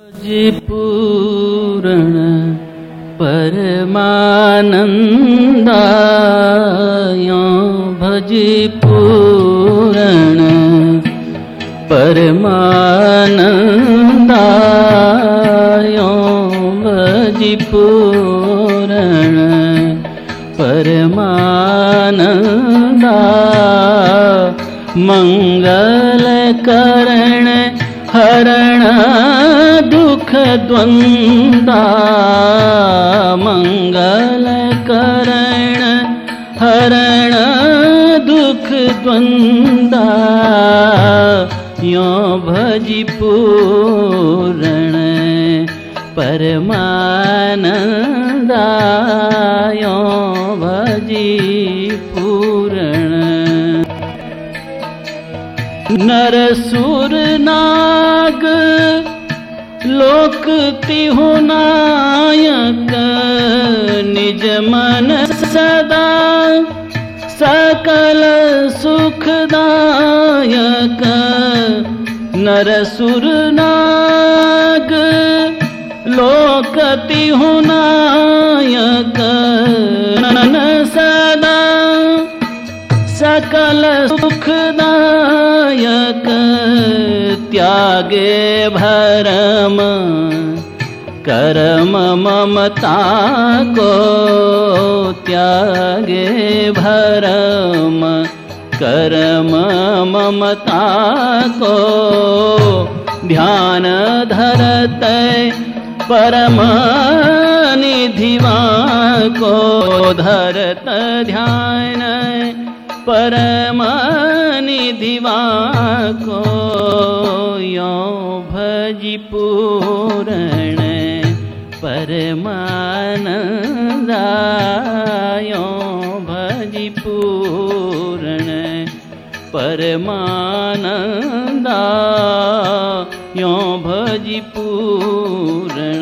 भज पूरण परमानंदायो भज पूरण परमानंदायो भज पूरण परमानंदा मंगल करण हरण दुख द्वंदा मंगल करण हरण दुख द्वंदा यो भजि पूरण परमानंदा यो भजि पूरण नर सुर नाग लोक तिहु नायक निज मन सदा सकल सुखदायक नर सुर नाग लोक तिहु नायक मन सदा सकल सुखदायक त्यागे भरम करम ममता को त्यागे भरम करम ममता को ध्यान धरते परम निधिवा को धरत ध्यान परम निधिवा को यो भजि पूरण परमानंदा यो भजि पूरण परमानंदा यो भजि पूरण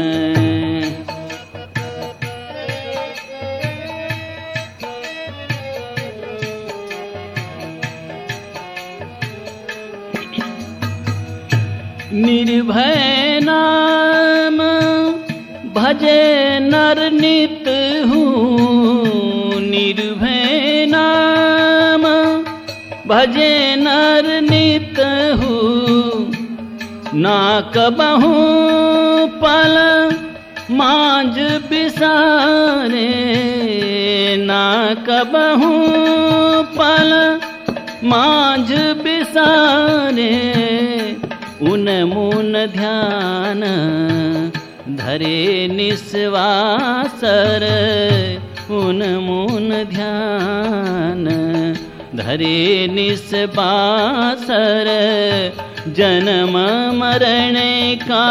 निर्भय नाम भजे नर नित हूँ निर्भय नाम भजे नर नित हूँ ना कबहू पल मांझ बिसारे ना कबहू पल मांझ बिसारे उन मून ध्यान धरे निस्वासर उन मून ध्यान धरे निस्वासर जन्म मरण का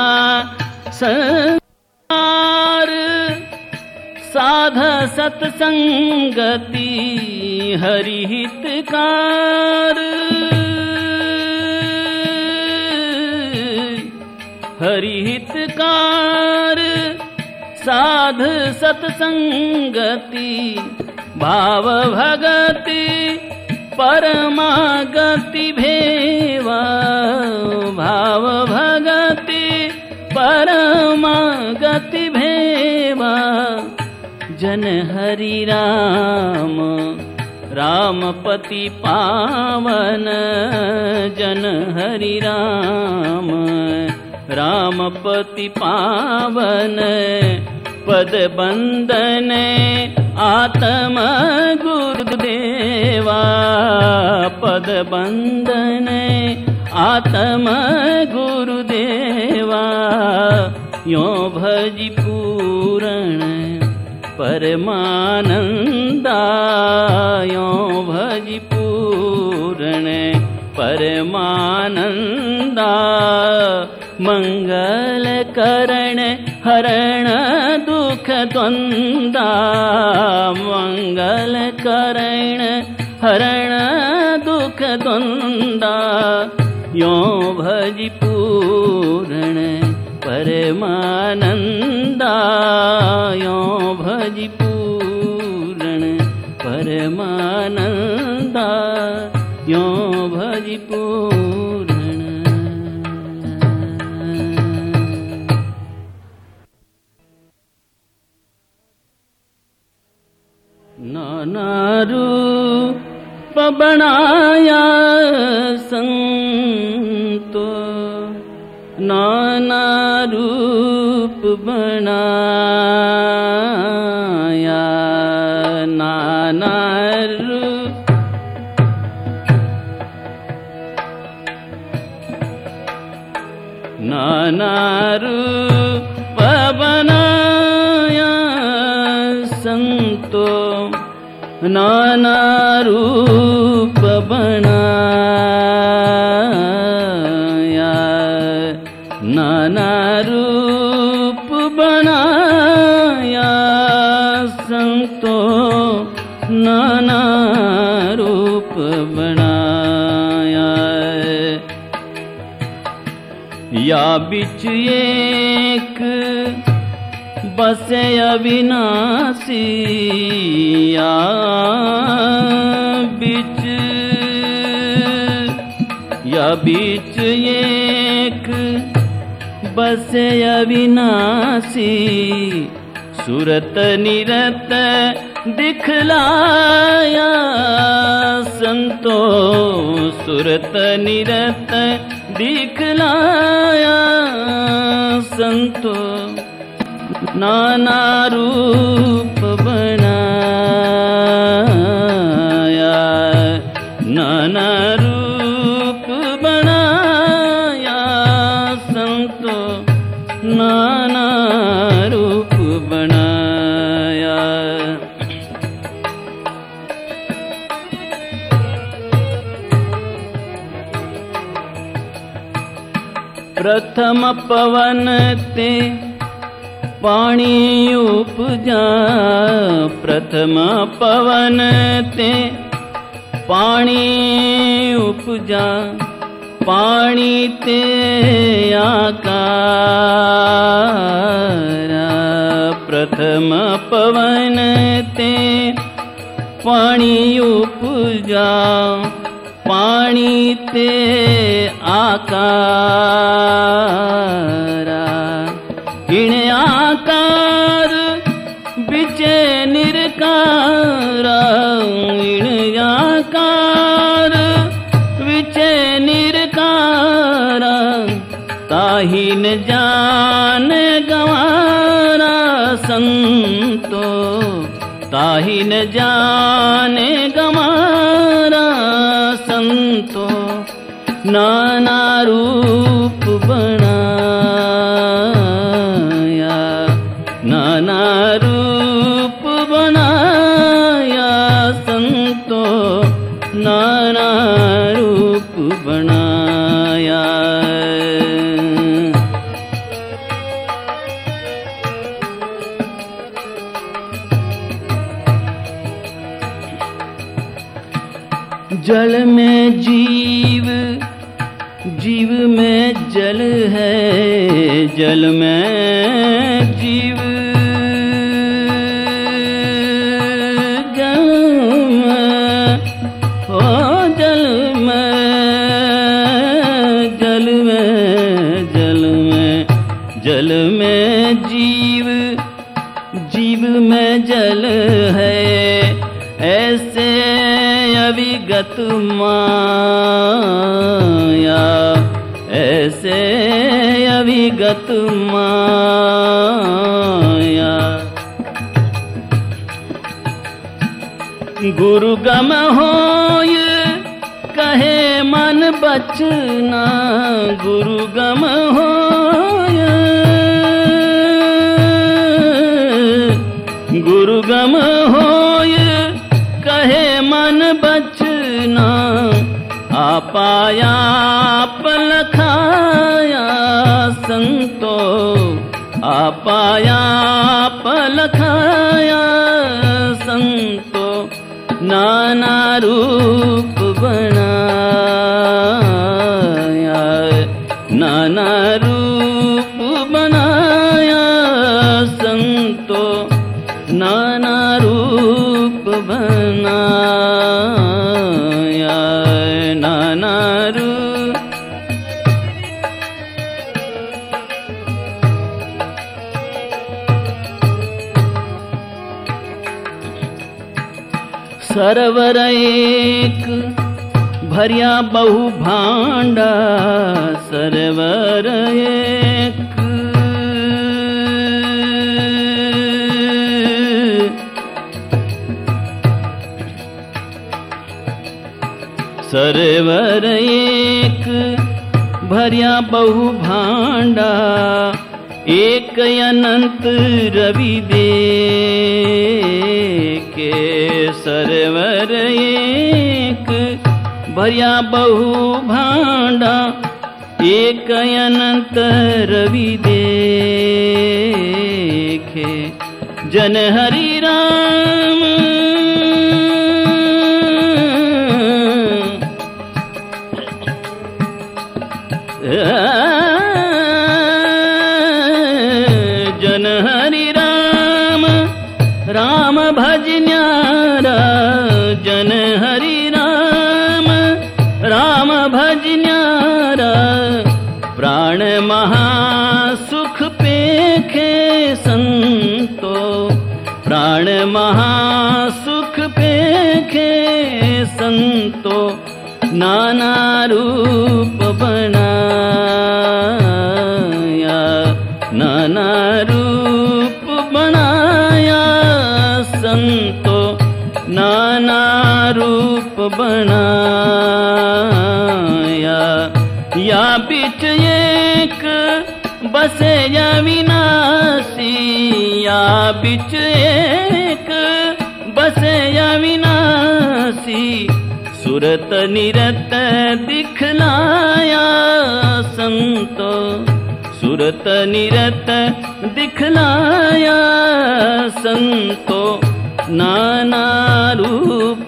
संसार साध सत्संगति हरि हितकार हरि हितकार साध सत्संगति भाव भगति परमागति भेवा भाव भगति परमागति भेवा जन हरि राम रामपति पावन जन हरि राम रामपति पावन पद बंदन आत्म गुरुदेवा पद बंदन आत्म गुरुदेवा यो भजि पूरण परमानंदा यो भजि पूरण परमानंदा मंगल करण हरण दुख द्वंदा मंगल करण हरण दुख द्वंदा यो भजि पूरण परमानंदा यो भजि पूरण परमानंदा यो भजि पूरण नाना रूप बनाया, नाना रूप, नाना रूप बनाया संतो, नाना रूप बनाया, नाना रूप बनाया संतो, नाना रूप बनाया। या बिच एक बसे अविनाशी, या बीच एक बसे अविनाशी, सुरत निरत दिखलाया संतो, सुरत निरत दिखलाया संतो, नाना रूप बनाया, नाना रूप बनाया संतो, नाना रूप बनाया। प्रथम पवन ते पानी उपजा, प्रथम पवन ते पानी उपजा, पानी ते आकारा, प्रथम पवन ते पानी उपजा, पानी ते आकारा, इन आकार बिचे निरकारा, इन आकार बिचे निरकारा, ताहि न जान गवारा संतो, ताहि न जान गवारा संतो, नाना रूप बनाया, नाना रूप बनाया संतो, नाना रूप बनाया। जल में जीव, जीव में जल है, जल में जीव, जल में, ओ जल में, जल में, जल में, जल में जीव, जीव में जल है, ऐसे अविगत माया, ऐसे अविगत माया। गुरु गम होय कहे मन बचना, गुरु गम होय, गुरु गम होय कहे मन बचना, आपाया पलखाया संतो, आपाया पलखाया संतो, नाना रूप बनाया, नाना रूप बनाया संतो, नाना रूप बनाया, नाना रूप। सरवर एक भरिया बहु भांडा, सरवर एक सरवर एक भर्या बहु भांडा, एक अनंत रवि देखे। सरवर एक भर्या बहु भांडा, एक अनंत रवि देखे। जन हरि राम जन हरि राम, राम भज न्यारा। जन हरि राम, राम भज न्यारा। प्राण महासुख पेखे संतो, प्राण महासुख पेखे संतो। नाना रूप बनाया, नाना रूप बनाया संतो। नाना रूप बनाया। या बिच एक बसे या विनाशी, या बिच एक बसे या विनाशी। सुरत निरत दिखलाया संतो, सुरत निरत दिखलाया संतो। नाना रूप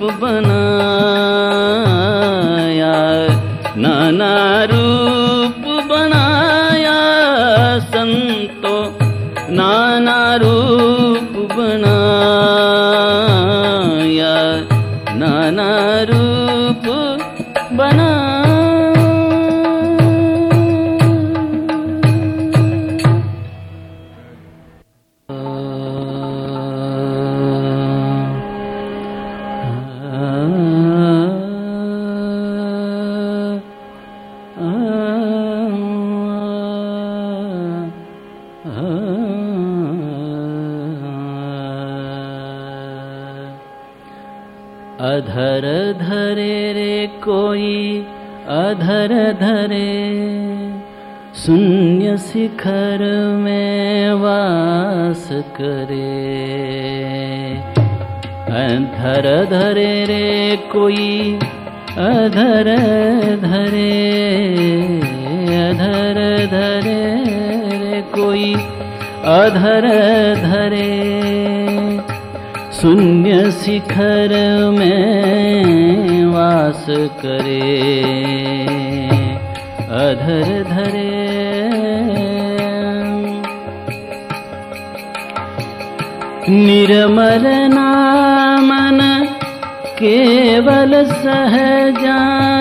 बनाया, नाना रूप बनाया संतो। नाना रूप बनाया, नाना रूप बना। अधर धरे रे कोई अधर धरे, शून्य शिखर में वास करे। अधर धरे रे कोई अधर धरे, अधर धरे रे कोई अधर धरे। शून्य शिखर में वास करे। अधर धरे निर्मल नामन केवल सहजा,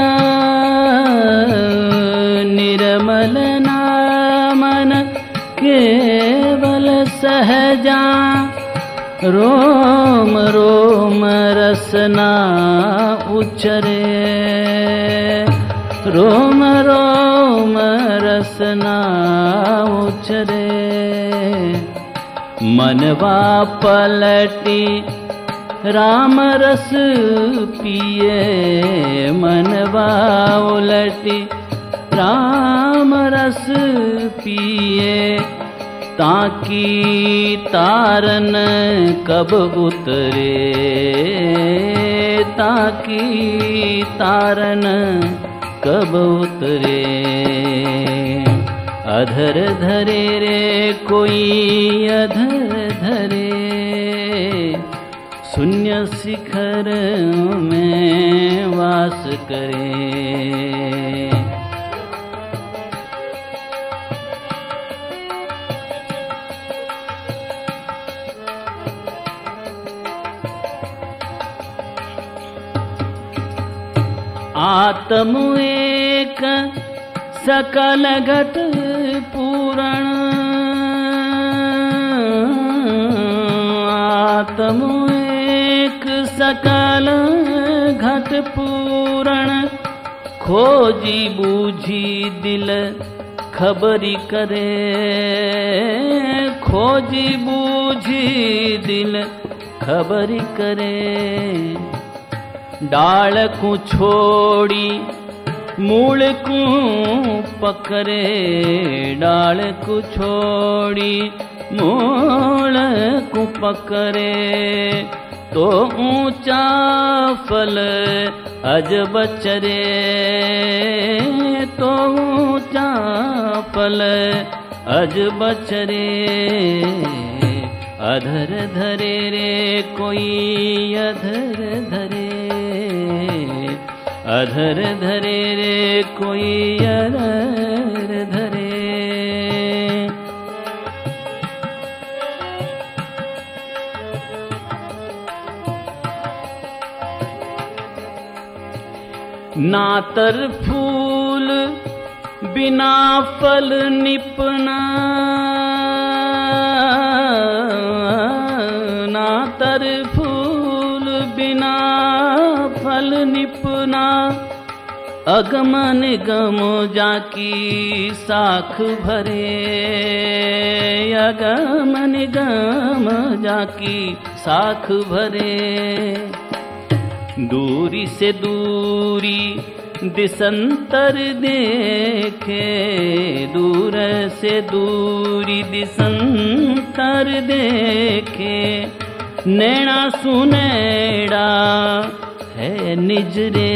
निर्मल नामन केवल सहजा। रोम रोम रसना उचरे, रोम रोम रसना उचरे। मनवा पलटी राम रस पिए, मनवा उलटी राम रस पिए। ताकी तारन कब उतरे, ताकी तारन कब उतरे। अधर धरे रे कोई अधर धरे, शून्य शिखर में वास करे। आत्म एक सकल घट पूरण, आत्म एक सकल घट पूरण। खोजी बूझी दिल खबरी करे, खोजी बूझी दिल खबरी करे। डाल को छोड़ी मूल को पकड़े, डाल को छोड़ी मूल को पकड़े, तो ऊंचा फल अजब चरे, तो ऊंचा फल अजब चरे। अधर धरे रे कोई अधर धरे, अधर धरे रे कोई अधर धरे। नातर फूल बिना फल निपना, नातर फूल बिना फल निपना, अगम निगम जाकी साख भरे, अगम निगम जाकी साख भरे। दूरी से दूरी दिसंतर देखे, दूर से दूरी दिसंतर देखे, नैना सुनैड़ा है निज रे,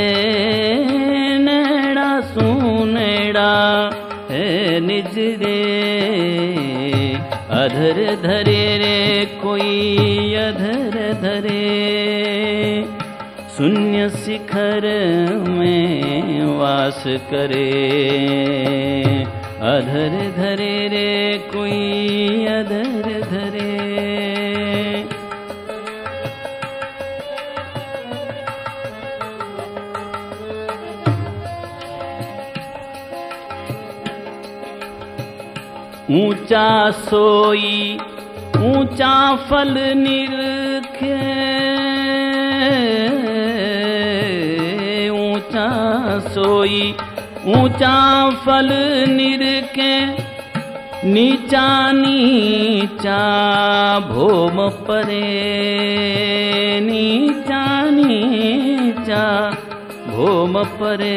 नैना सुनैड़ा है निज रे। अधर धरे रे कोई अधर धरे, शून्य शिखर में वास करे। अधर धरे रे कोई अधर धरे। ऊंचा सोई ऊंचा फल निरखे, ऊंचा सोई ऊंचा फल निरखे, नीचा नीचा भोम परे, नीचा नीचा भोम परे।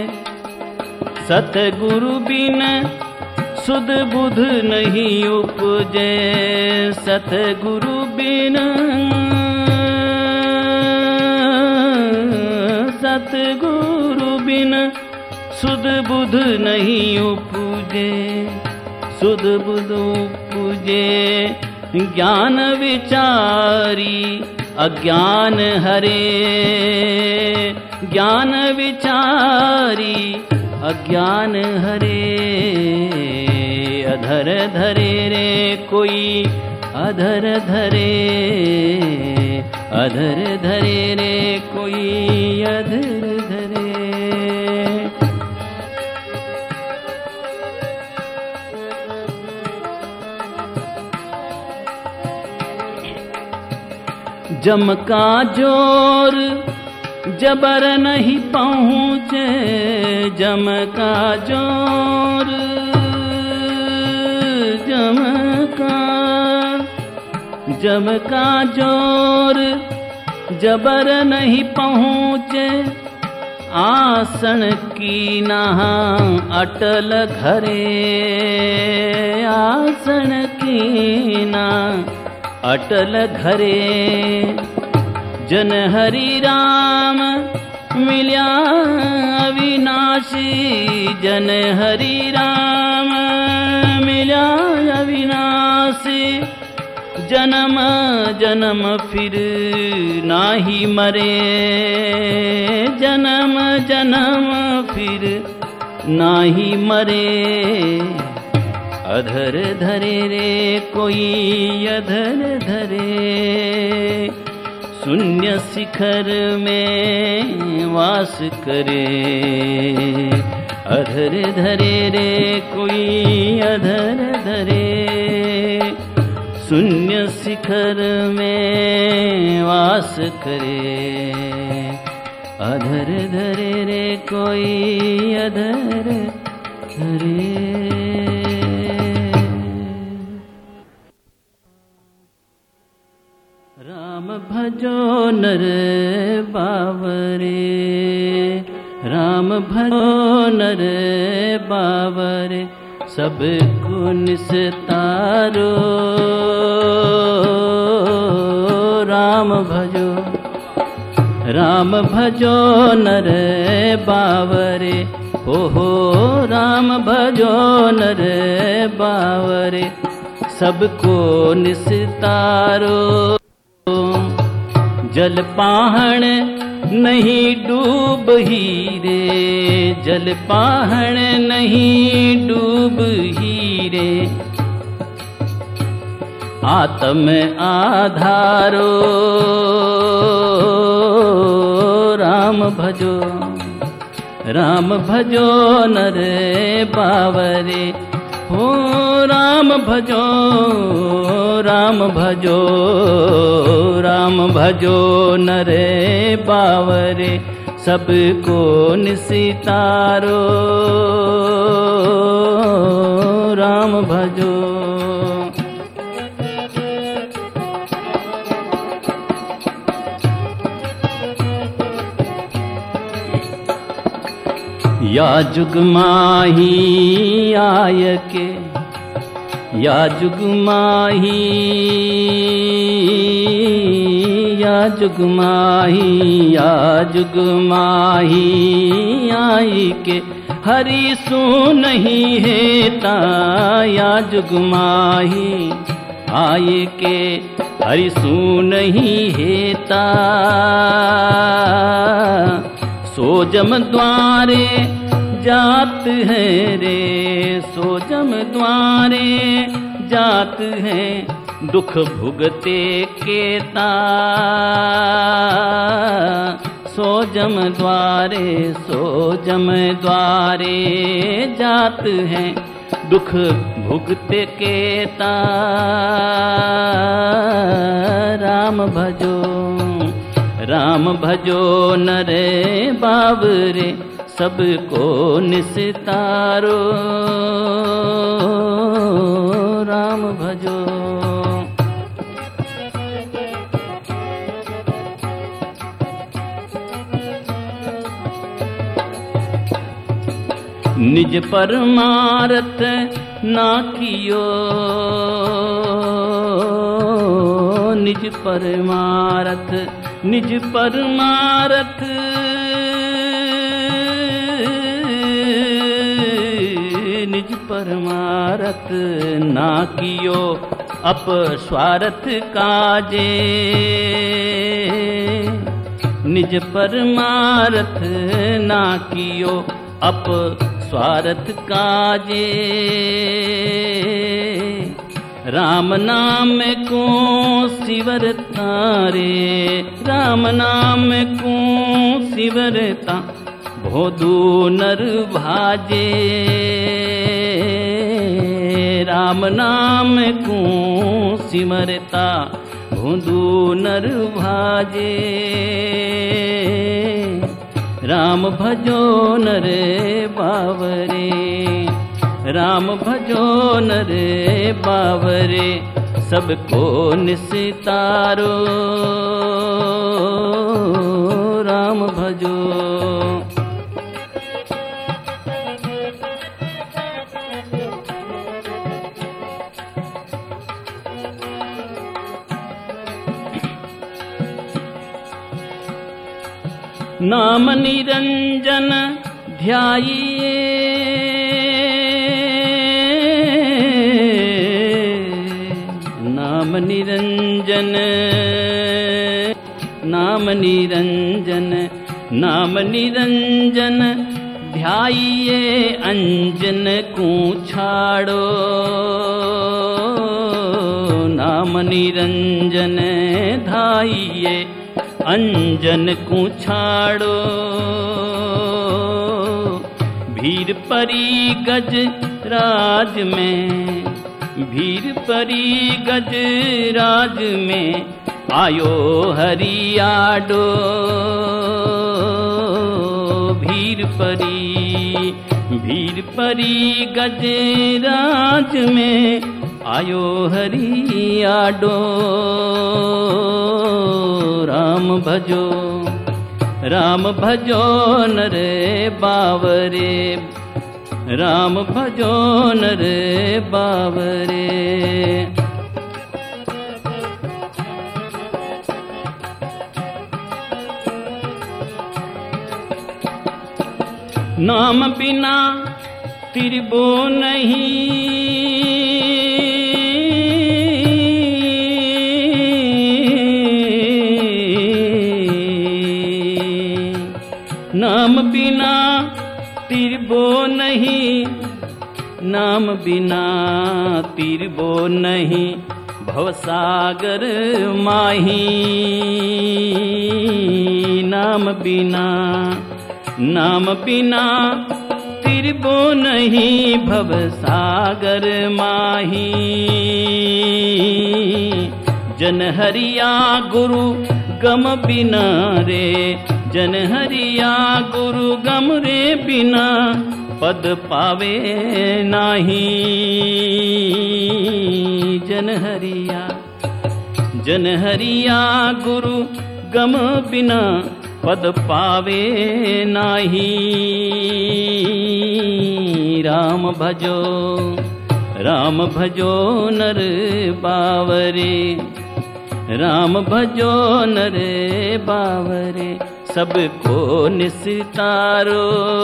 सतगुरु बिन सुध बुध नहीं उपजे, सतगुरु बिन सतगुरु बिन सुध बुध नहीं उपजे, सुध बुध उपजे। ज्ञान विचारी अज्ञान हरे, ज्ञान विचारी अज्ञान हरे। अधर धरे रे कोई अधर धरे, अधर धरे रे कोई अधर धरे। जम का जोर जबर नहीं पहुँचे, जम का जोर जम का जोर जबर नहीं पहुँचे। आसन की नहा अटल घरे, आसन की ना अटल घरे। जन हरि राम मिल्या अविनाशी, जन हरि राम मिल्या अविनाशी। जन्म जन्म फिर नाही मरे, जन्म जन्म फिर नाही मरे। अधर धरे रे कोई अधर धरे, शून्य शिखर में वास करे। अधर धरे रे कोई अधर धरे, शून्य शिखर में वास करे। अधर धरे रे कोई अधर धरे। राम भज भजो नर बावरे, राम भजो नर बावरे, सबको निस्तारो राम भजो, राम भजो नर बावरे, हो राम भजो नर बावरे, सबको निस्तारो। जल पाहण नहीं डूब ही रे, जल पाहण नहीं डूब ही रे, आत्म आधारो राम भजो, राम भजो नर बावरे, हो राम भजो, राम भजो, राम भजो नर बावरे, सबको निस्तारो राम भजो। या जुग माही आय के, या जुग माही, या जुग माही, या जुग माही आई के, हरि सु नहीं हेता, या जुग माही आय के, हरि सु नहीं हेता, सोजम द्वारे जात है रे, सोजम द्वारे जात है, दुख भुगते केता, सोजम द्वारे, सोजम द्वारे जात है, दुख भुगते केता, राम भजो, राम भजो नर बावरे, सबको निस्तारो राम भजो। निज परमारथ ना कियो, निज परमारथ, निज परमारथ, निज परमारथ ना कियो, अप स्वार्थ काजे, निज परमारथ ना कियो, अप स्वार्थ काजे, राम नाम को सिवरता रे, राम नाम को सिवरता, भोदू नर भाजे, राम नाम को सिमरता, भोदू नर भाजे, राम भजो नर बावरे, राम भजो नर बावरे, सबको निस्तारो राम भजो। नाम निरंजन ध्याइए, नाम निरंजन, नाम निरंजन, नाम निरंजन ध्याइए, अंजन को छाड़ो, नाम निरंजन ध्याइए, अंजन को छाड़ो, भीर परी गज राज में, भीर परी गज राज में, आयो हरियाडो, भीर परी, भीर परी गज राज में, आयो हरियाडो राम भजो नर बावरे, राम भजो नर बावरे। नाम बिना तिरबो नहीं, नाम बिना तिरबो नहीं, नाम बिना तिरबो नहीं, भवसागर माही। नाम बिना तिरबो नहीं, भवसागर माही। जन हरिया गुरु गम बिना रे, जन हरिया गुरु गम रे बिना, पद पावे नाही। जन हरिया गुरु गम बिना, पद पावे नाही। राम भजो नर बावरे, राम भजो नर बावरे। सबको निस्तारो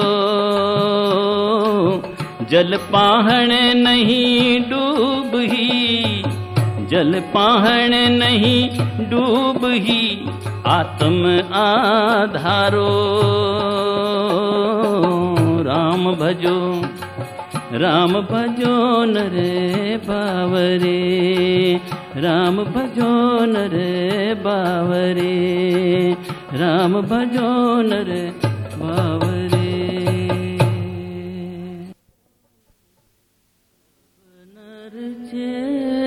जल पाहण नहीं डूबही, जल पाहण नहीं डूबही, आत्म आधारो। राम भजो नर बावरे, राम भजो नर बावरे, राम भजो नर बावरे। नर चे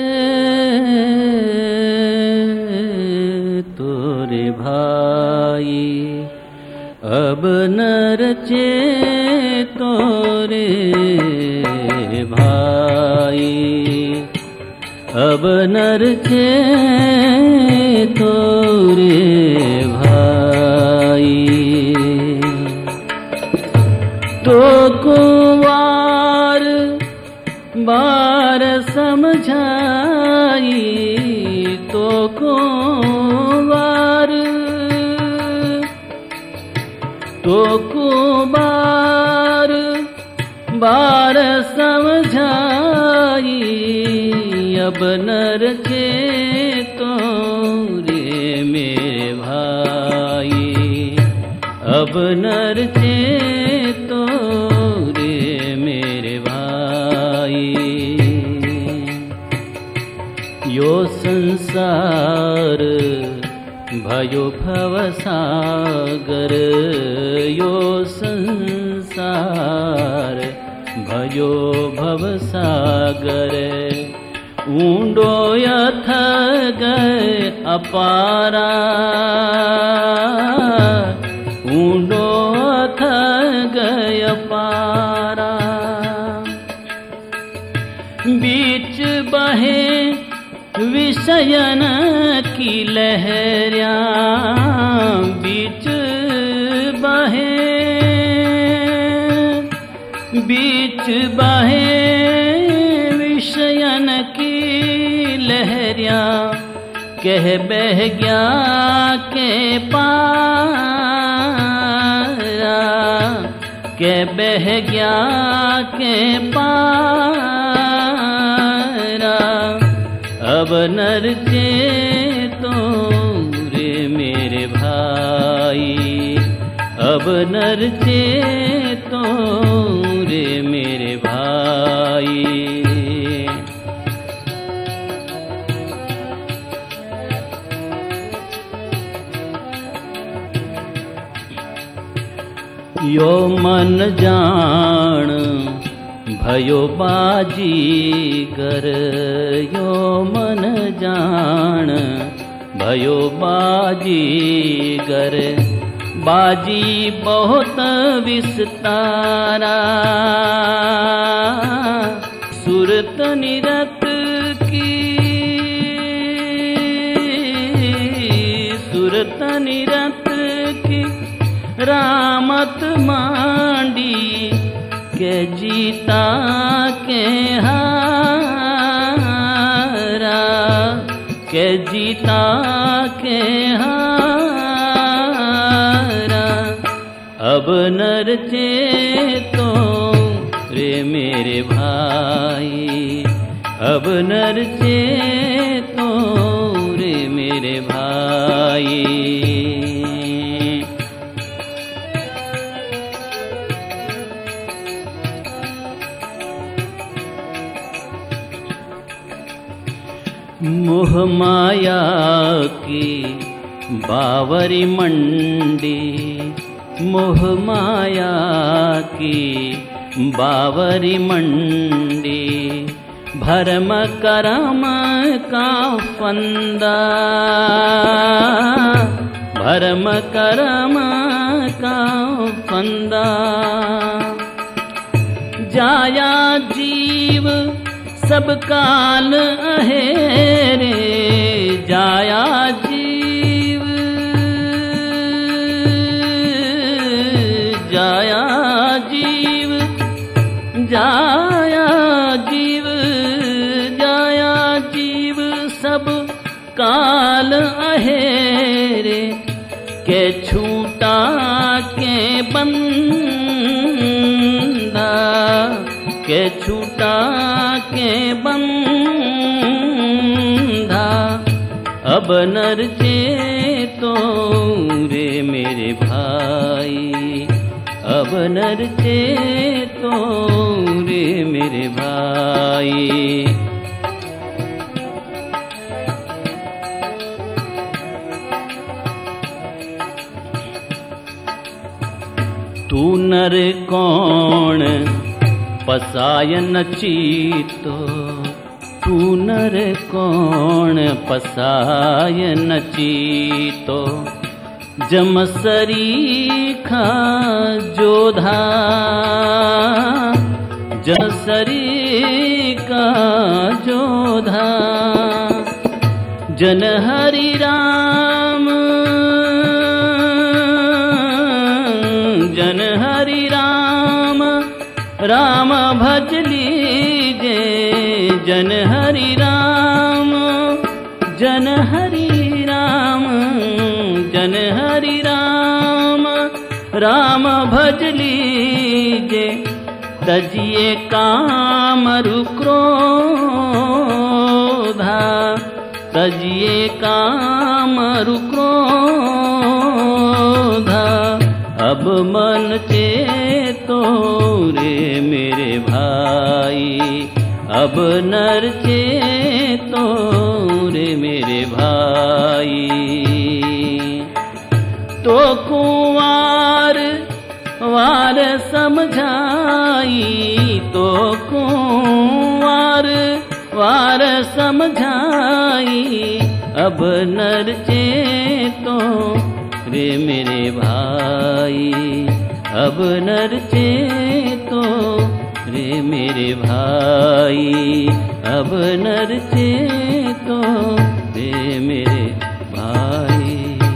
तोरे भाई, अब नर चे तोरे भाई, अब नर चे तोरे भाई। तो कुंवार बार समझाई, तो कुंवार बार समझाई। अब नर चे तोरे मेरे भाई, अब नर चे तोरे मेरे भाई। यो संसार भयो भवसागर, यो संसार भयो भवसागर। ऊंडो अथग अपारा, ऊंडो अथग अपारा। बीच बहे विषयन की लहरिया, बीच बहे विषयन की लहरिया। कह बह गया के पारा, कह बह गया के पारा। अब नर चे तोरे मेरे भाई, अब नर चे तोरे मेरे भाई। यो मन जान भयो बाजीगर, यो मन जान भयो बाजीगर। बाजी बहुत विस्तारा, सुरत निरत की, सुरत तनि रत की रामत मांडी के जीता के हारा के जीता के हारा अब नर चेतो रे मेरे भाई अब नर चेतो रे मेरे भाई मोह माया की बावरी मंडी मोह माया की बावरी मंडी भरम करम का फंदा भरम करम का फंदा जाया जीव सब काल अहेरे जाया जीव जाया जीव जाया जीव जाया जीव सब काल अहेरे के छूटा के बंदा के छूटा के बंधा अब नर चेतो रे मेरे भाई अब नर चेतो रे मेरे भाई तू नर कौन पसायन चीतो तू नर कौन पसायन चीतो जम सरीखा जोधा जम सरीखा जोधा जन हरि राम जन हरि राम राम भज लीजे जन हरि राम जन हरि राम जन हरि राम राम भज लीजे तजिए कामरु क्रोधा तजिए कामरु क्रोधा अब मन चेतो रे मेरे भाई अब नर चेतो रे मेरे भाई तो कुंवार वार समझाई तो कुंवार वार समझाई अब नर चेतो रे मेरे भाई अब नर चेतो रे मेरे भाई अब नर चेतो रे मेरे भाई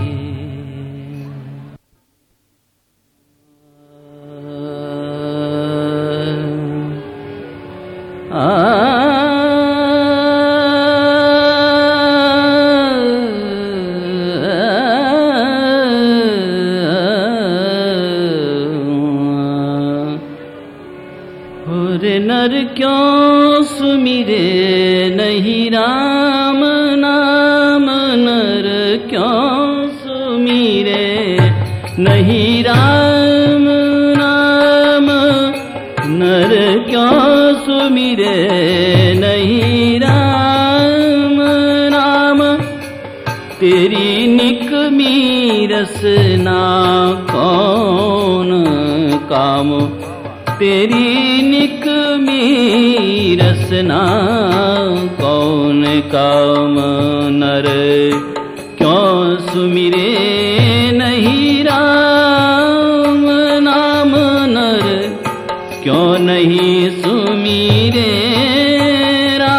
नर क्यों सुमिरे नहीं राम नाम नर क्यों सुमिरे नहीं राम नाम नर क्यों सुमिरे नहीं राम नाम तेरी निकमी रसना कौन काम तेरी निकमी रसना कौन काम नर क्यों सुमिरे नहीं राम नाम नर क्यों नहीं सुमिरे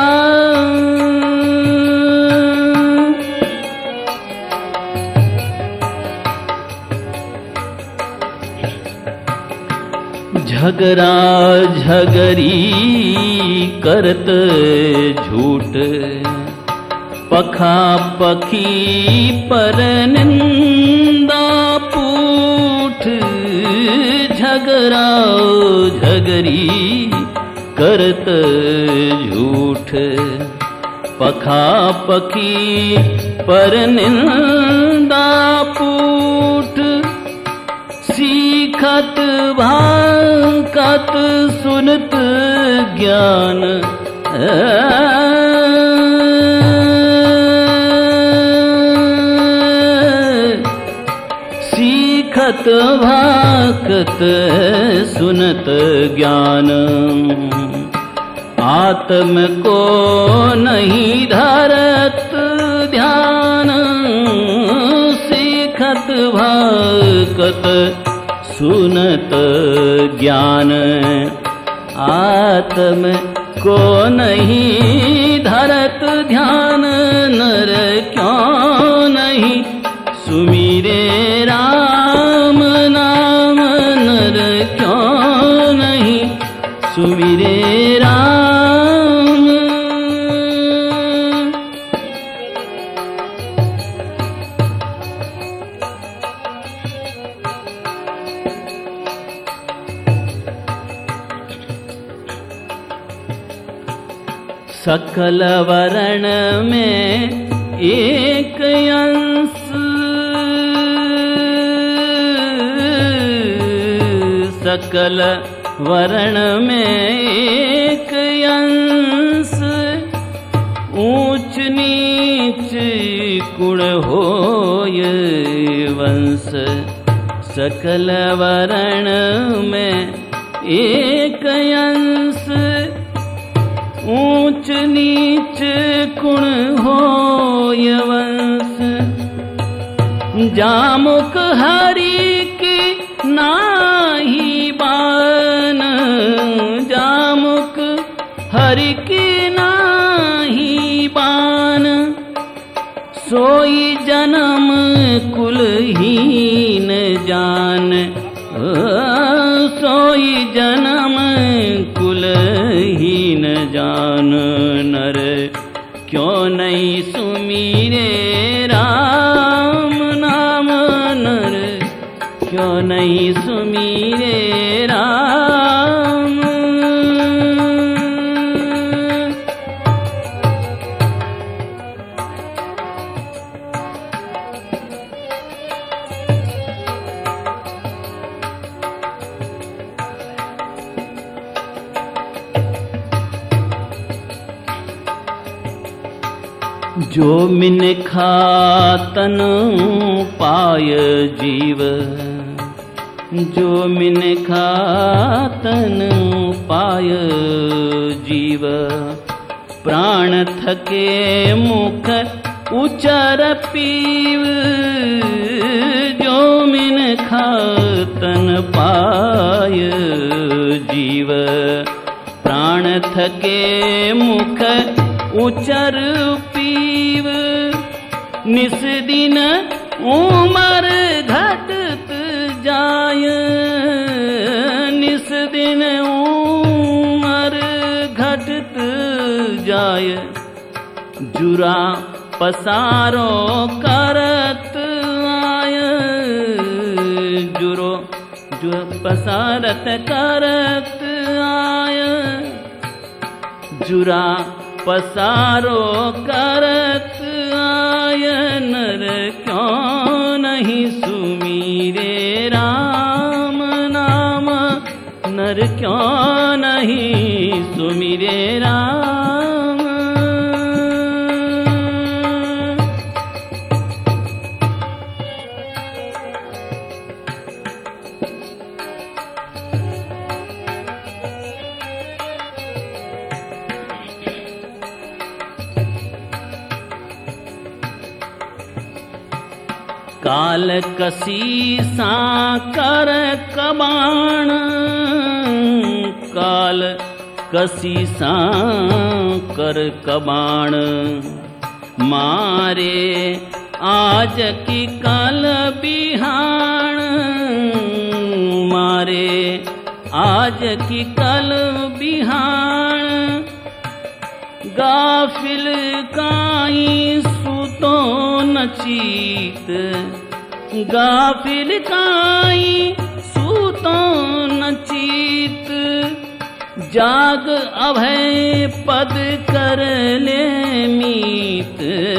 राम झगड़ा झगरी करत झूठ, पखा पखी पर निंदा पूठ। झगड़ा झगरी करत झूठ, पखा पखी पर निंदा पूठ। सीखत भांकत सुनत ज्ञान, सीखत भांकत सुनत ज्ञान। आत्म को नहीं धरत ध्यान, सीखत भांकत सुनत ज्ञान। आत्म को नहीं धरत ध्यान, नर क्यों नहीं सुमिरे राम नाम। नर क्यों नहीं सुमिरे राम। सकल वर्ण में एक अंश, सकल वर्ण में एक अंश। ऊंच नीच गुण होय वंश, सकल वर्ण में एक अंश। ऊंच नीच गुण होय वंश। जामुक हरि की नाही बान, जामुक हरि की नाही बान। सोई जन्म कुलहीन जान, सोई जन्म कुलहीन जान। नर क्यों नहीं सुमिरे राम नाम। नर क्यों नहीं सुमिरे राम। जो मिन खातन पाय जीव, जो मिन खातन पाय जीव। प्राण थके मुख उचर पीव, जो मिन खातन पाय जीव। प्राण थके मुख उचर पीव। निस दिन उमर घटत जाय, निस दिन उमर घटत जाय। जुरा पसारो करत आय, जुरो जो पसारत करत आय। जुरा पसारो करत आय। नर क्यों नहीं सुमिरे राम नाम। नर क्यों नहीं सुमिरे राम। काल कसी साकर कबाण, काल कसी साकर कबाण। मारे आज की कल बिहान, मारे आज की कल बिहान, गाफिल काई सूतो न चीत, गाफिल काई सूतो न चीत, जाग अभय पद कर ले मीत,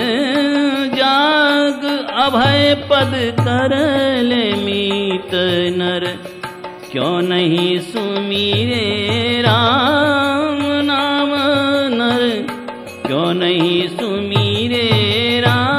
जाग अभय पद कर ले मीत, नर क्यों नहीं सुमीरे राम नाम, नर क्यों नहीं सुमीरे राम।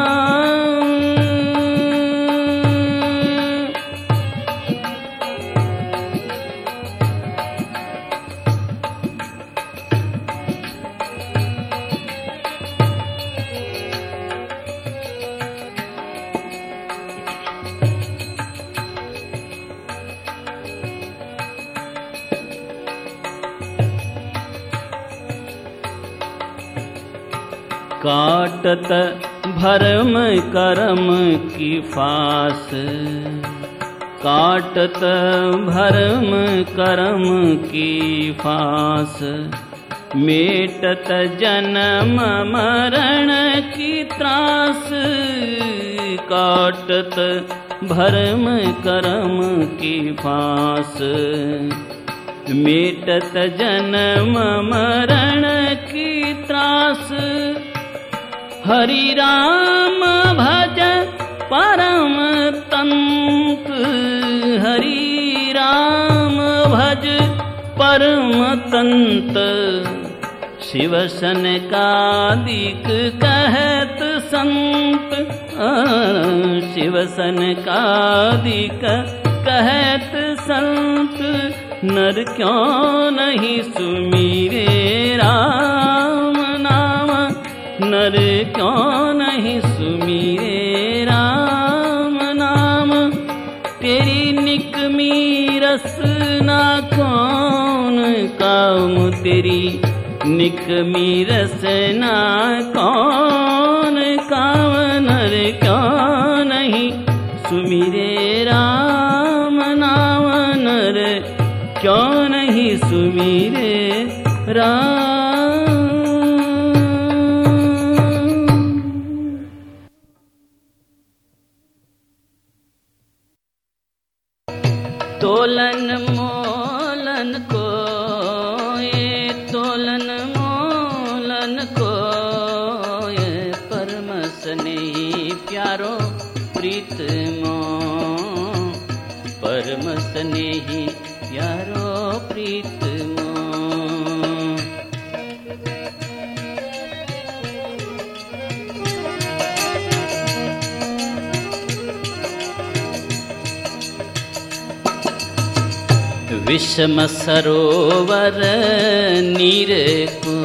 काटत भरम करम की फास, काटत भरम करम की फास, मेटत जन्म मरण की त्रास, काटत भरम करम की फास, मेटत जन्म मरण की त्रास, हरि राम भज परम तंत, हरि राम भज परम तंत, शिव सनकादिक कहत संत, शिव सनकादिक कहत संत, नर क्यों नहीं सुमीरे राम नाम, नर क्यों नहीं सुमीरे राम नाम, तेरी निकमी रसना कौन काम, तेरी निकमी रसना कौन काम, नर क्यों नहीं सुमीरे राम नाम, नर क्यों नहीं सुमीरे राम। तोलन मोलन को ये, तोलन मोलन को ये, परम स्नेही प्यारो प्रीत मो, परम स्नेही प्यारो प्रीत मो। विषम सरोवर नीर को,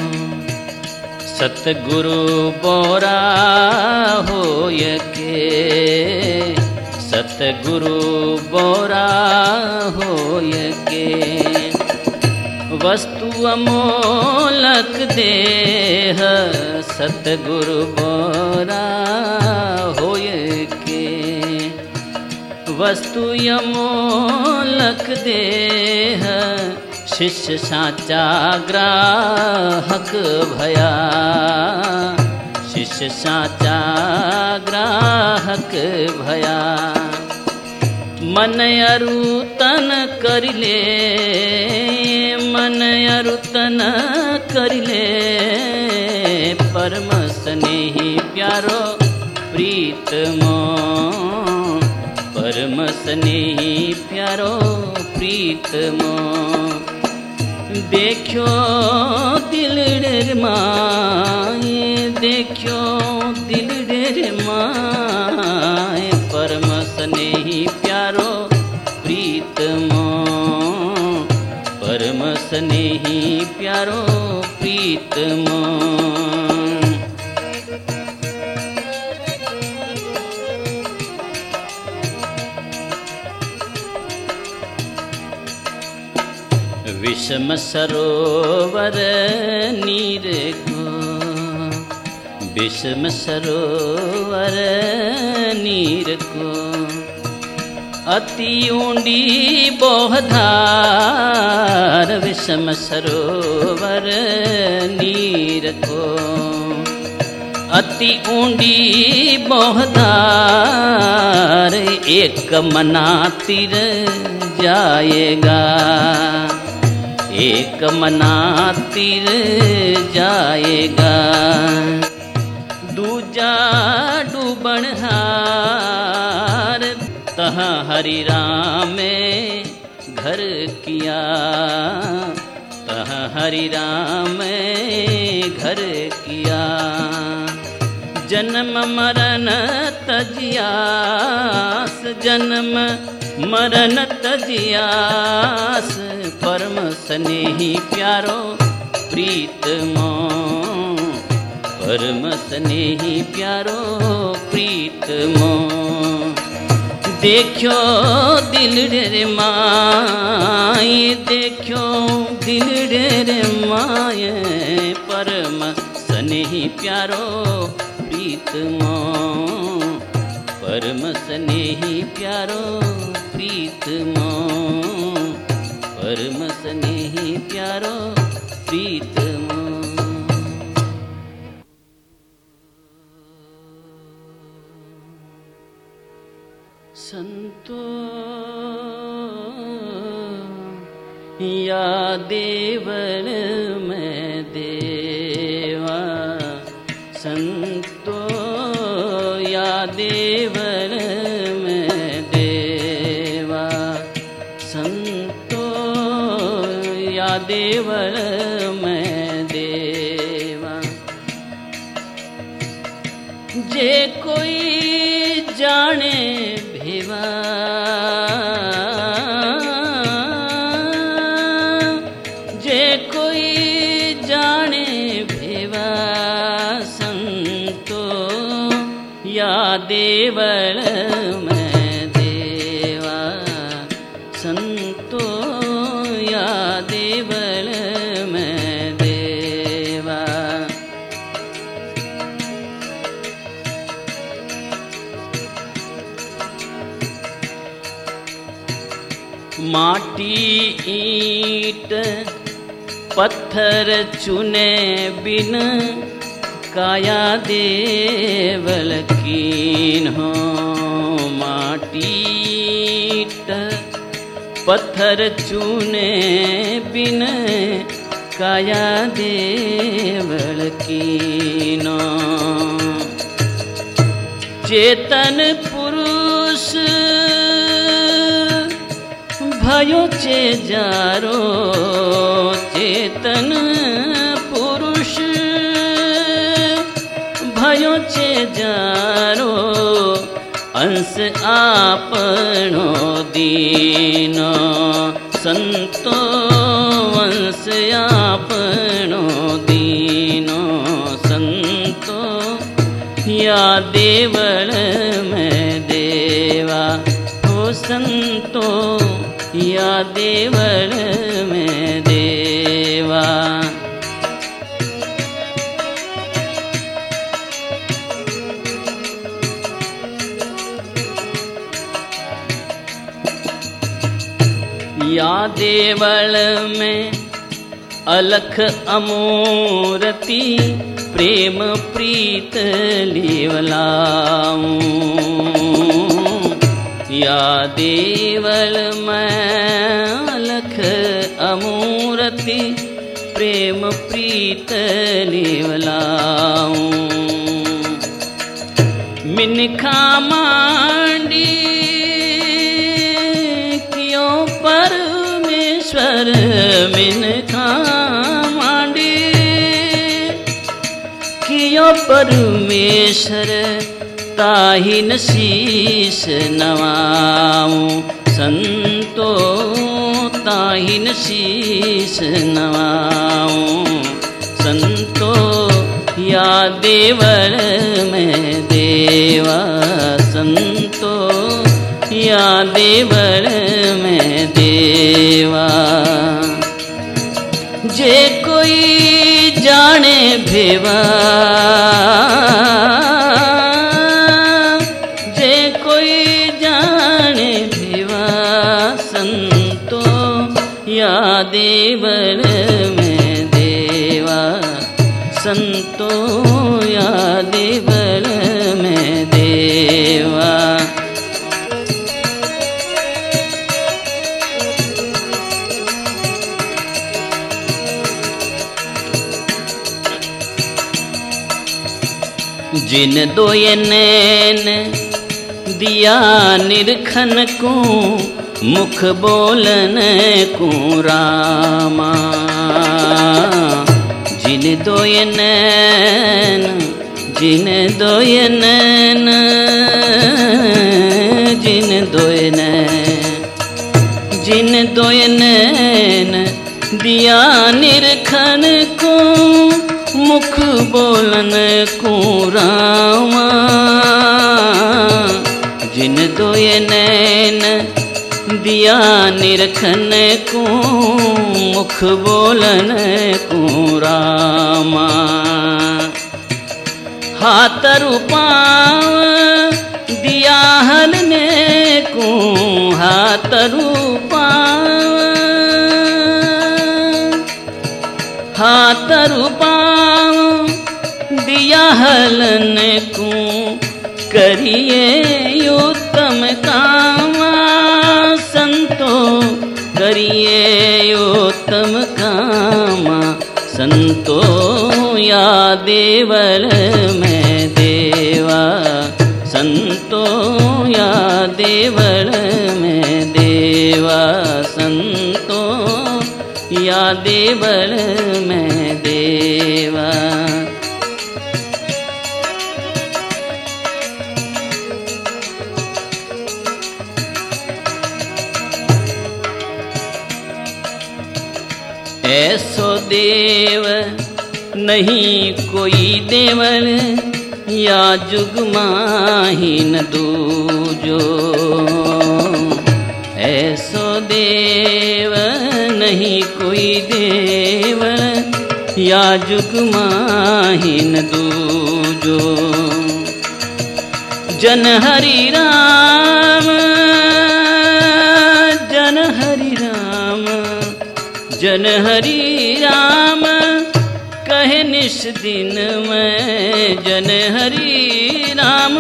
सतगुरु बोरा होय के, सतगुरु बोरा होय के, वस्तु अमोलक देह, सतगुरु बोरा होय के, वस्तु अमोलक देह, शिष्य साचा ग्राहक भया, शिष्य साचा ग्राहक भया, मन अरु तन कर ले, मन अरु तन कर ले, परम स्नेही प्यारो प्रीत मो, परम स्नेही प्यारो प्रीत मो। देखो दिल डेर माए, देखो दिल डेर माए, परम स्नेही प्यारो प्रीत मो, परम स्नेही प्यारो प्रीत मो। विषम सरोवर नीर को, विषम सरोवर नीर को, अति ऊंडी बोहधार विषम सरोवर नीर को। अति ऊंडी बोहधार एक मना तिर जाएगा, एक मना तिर जाएगा। दूजा डूबनहार तह हरि राम घर किया, तह हरि राम घर किया। जन्म मरण तजियास, जन्म मरण तजियास। परम स्नेही प्यारो प्रीतमो, परम स्नेही प्यारो प्रीतमो। देखो दिल रे माय, देखो दिल रे माय। परम स्नेही प्यारो प्रीतमो, परम स्नेही प्यारो प्रीतमो, परम स्नेही प्यारो प्रीतमो। संतो या देवर में देवा, संतो या देवर में देवा। संतो या देवर में देवा। जे कोई जाने भेवा, जे कोई जाने भेवा। संतो या देवर में देवा, संतो या देवर में देवा। माटी ईंट पत्थर चुने बिन काया देवल कीन हो। माटी ईंट पत्थर चुने बिन काया देवल कीनो। चेतन पुरुष भयो चेजारो, चेतन पुरुष भयो चेजारो। अंश आपनो दीनो, संतो अंश आपनो दीनो। संतो या देवल में देवा, हो संतो या देवल में देवा। या देवल में अलख अमूर्ति, प्रेम प्रीत लीवलाऊं। या देवल में अलख अमूर्ति, प्रेम प्रीत लीवलाऊं। मिनखा मांडी कियो परमेश्वर, मिनखा मांडी कियो परमेश्वर। ताहिन शीश नवाऊं, संतो ताहिन शीश नवाऊं। संतो या देवल में देवा, संतो या देवल में देवा। जे कोई जाने भेवा, जे कोई जाने भेवा। जिन दोय नैन दिया निरखन को मुख बोलन को रामा। जिन दोय नैन जिन दोय नैन जिन दोय नैन जिन दोय नैन दिया निरखन को मुख बोलन को रामा। जिन दोय नैन दिया निरखन को मुख बोलन को रामा। हाथ रूपाव दिया हलने को हाथ रूपाव हाथ रूपाव दिया हलन को करिए उत्तम कामा। संतो करिए उत्तम कामा। संतो या देवल में देवा। संतो या देवल में देवा। संतो या देवल में देवा। ऐसो देव नहीं कोई देवल या जुग माही न दूजो। ऐसो देव नहीं कोई देवल या जुग माही न दूजो। जन हरि राम जन हरि राम जन हरि राम कहे निश दिन में। जन हरि राम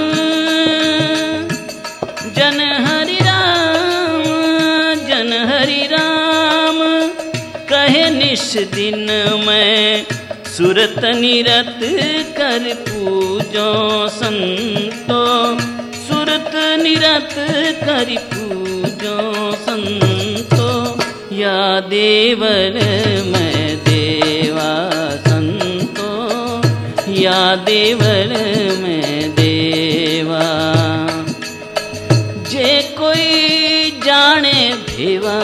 जन हरि राम जन हरि राम कहे निश दिन में। सुरत निरत कर पूजो संतो। सुरत निरत कर पूजो संतो या देवल में देवा। संतो या देवल में देवा। जे कोई जाने भेवा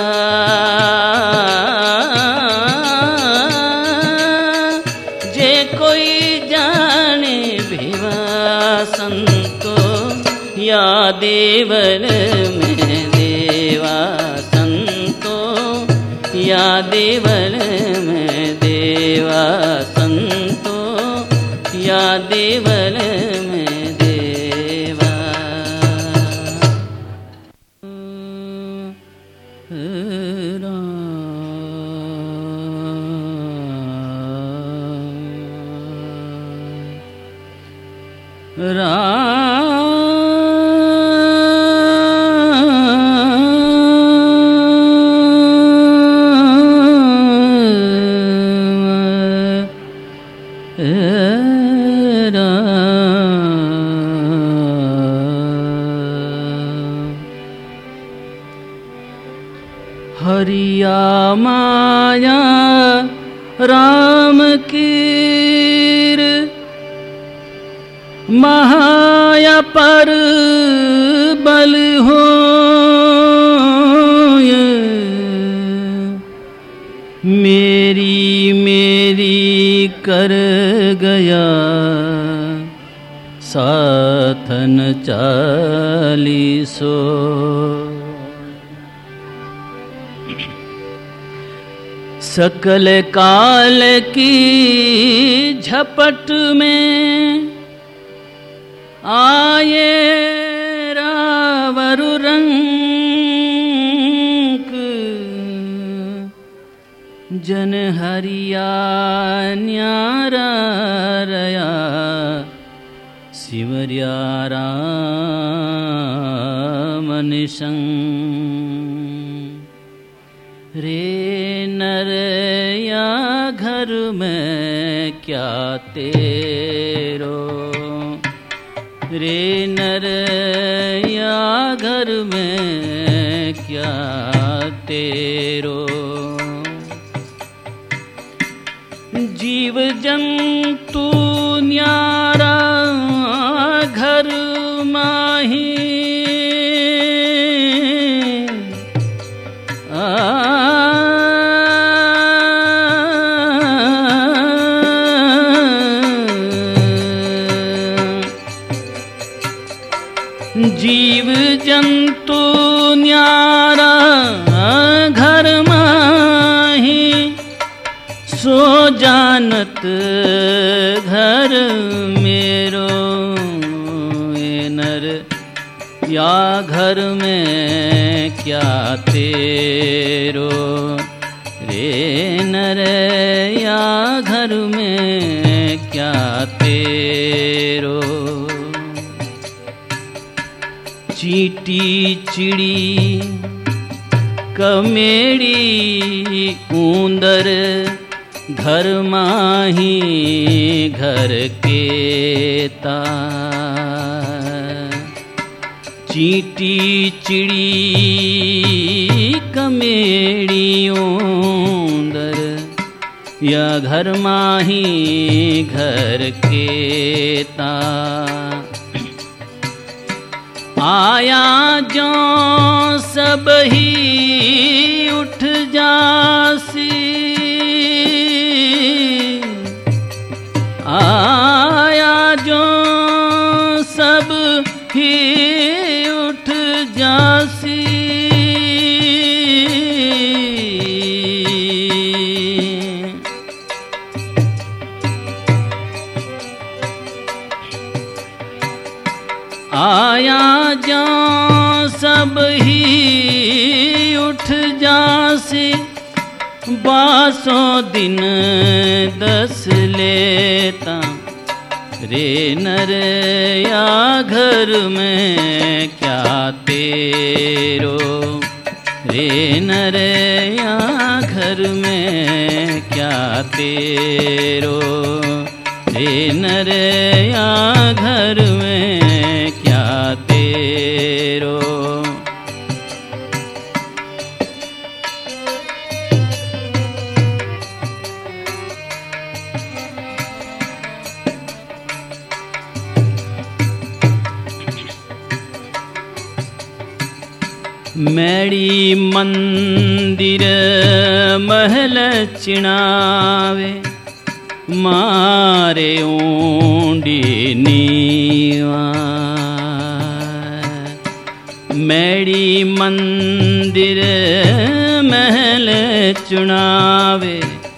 जे कोई जाने भेवा। संतो या देवल में देवा। या देवल में देवा। संतो या देवल में देवा। हरिया माया राम कीर महाया पर बल हो। मेरी मेरी कर गया साथन चालीसो। सकल काल की झपट में आए रावरु रंग। जन हरिया न्यारा रया शिवरिया राम निशंग। रे नरया घर में क्या तेरो रे नर या घर में क्या तेरो। जीव जंतु न्यारा घर माही, जीव जंतु न्यारा घर माही, सो जानत घर मेरो। ए नर या घर में क्या तेरो। रे नर या घर में क्या तेरो। चींटी चिड़ी कमेड़ी ऊंदर घर माही घर के तार। चींटी चिड़ी कमेड़ी ऊंदर या घर माही घर के तार। आया जो सब ही उठ जासी, आया जो सब ही उठ जासी। आया जा सब ही उठ जासे, बासों दिन दस लेता। रे नर या घर में क्या तेरो। रे नर या घर में क्या तेरो। रे नर या घर में क्या तेरो। मैड़ी मंदिर महल चिणावे, मारे ऊंडी नीवा। मैड़ी मंदिर महल चुनावे,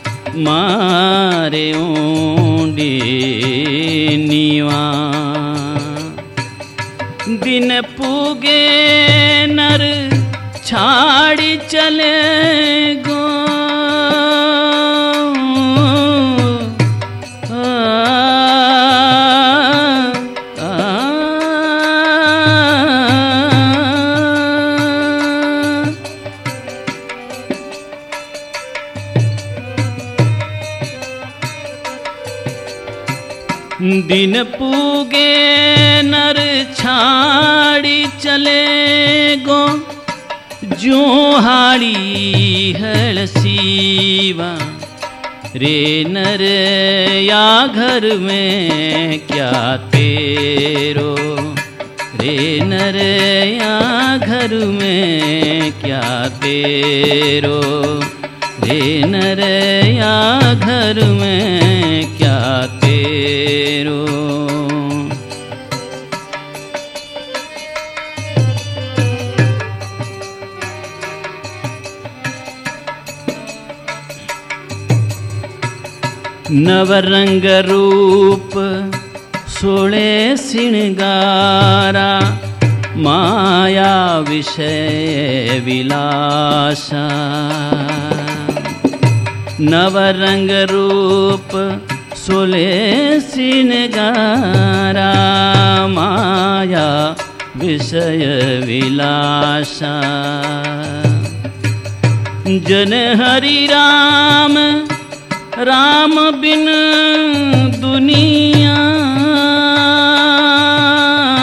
मारे ऊंडी नीवा। दिन पूगे नर छाड़ी चले गो, दिन पूगे नर छाड़ी चले गो, जो हाड़ी हलसीवा। रे नर या घर में क्या तेरो। रे नर या घर में क्या तेरो। रे नर या घर में क्या तेरो। नवरंग रूप सोले सिंगारा, माया विषय विलासा। नवरंग रूप सोले सिंगारा, माया विषय विलासा। जन हरि राम राम बिन दुनिया,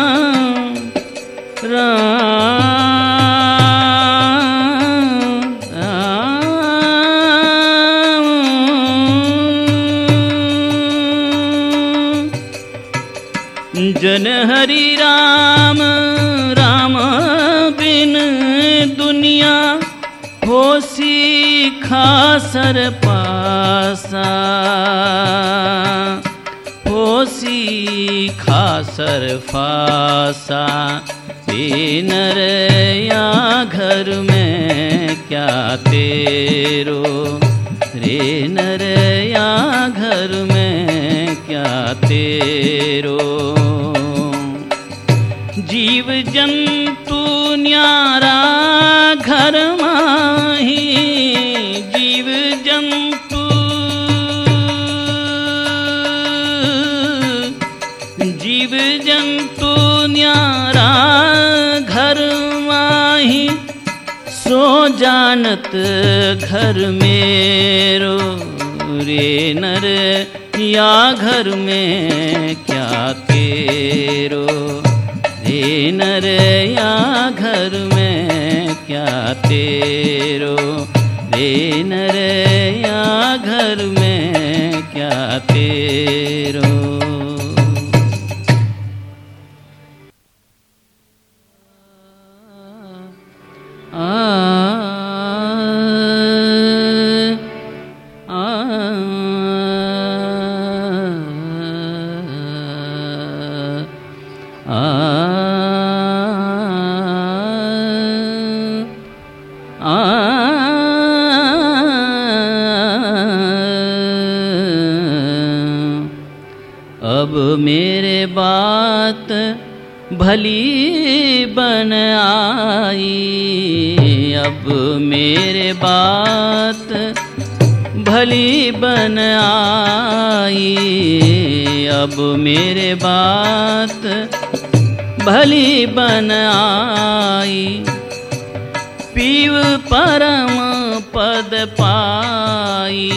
जन हरि राम राम बिन दुनिया होसी खासर पासा, होसी खासर फासा। रे नर या घर में क्या तेरो, रे नर या घर में क्या तेरो। जीव जंतु न्यारा घर माही, जीव जंतु, जीव जंतु न्यारा घर माही। सो जानत घर मेरो, रे नर या घर में क्या तेरो, रे नर या घर में क्या तेरो, रे नर या घर में क्या तेरो। अब मेरे बात भली बन आई, अब मेरे बात भली बन आई, अब मेरे बात भली बन आई। पीव परम पद पाई,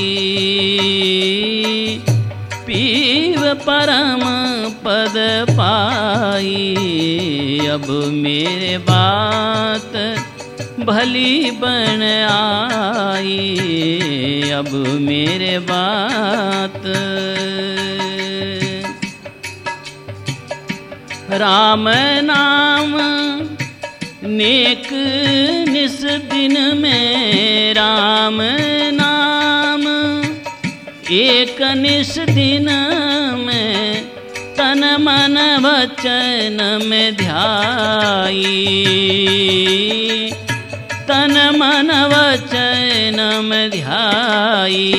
पीव परम पद पाई। अब मेरे बात भली बन आई, अब मेरे बात। राम नाम नेक निस दिन में, राम नाम एक निस दिन में। तन मन वचन में ध्याई, तन मन वचन में ध्याई।